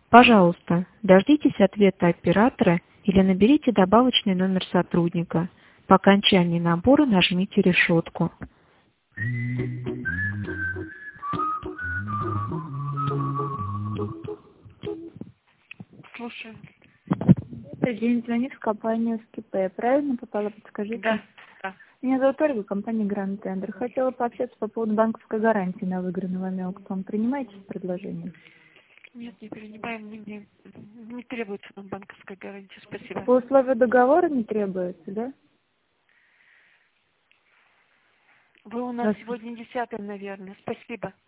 Пожалуйста, дождитесь ответа оператора или наберите добавочный номер сотрудника. По окончании набора нажмите решетку. Слушаю. Добрый день, звонит в компанию СКП. Я правильно попала, подскажите? Да. Да. Меня зовут Ольга, компания Grand Tender. Хотела пообщаться по поводу банковской гарантии на выигранный вами аукцион. Принимаете предложение? Нет, не принимаем, не требуется нам банковская гарантия. Спасибо. По условию договора не требуется, да? Вы у нас сегодня 10-й, наверное. Спасибо.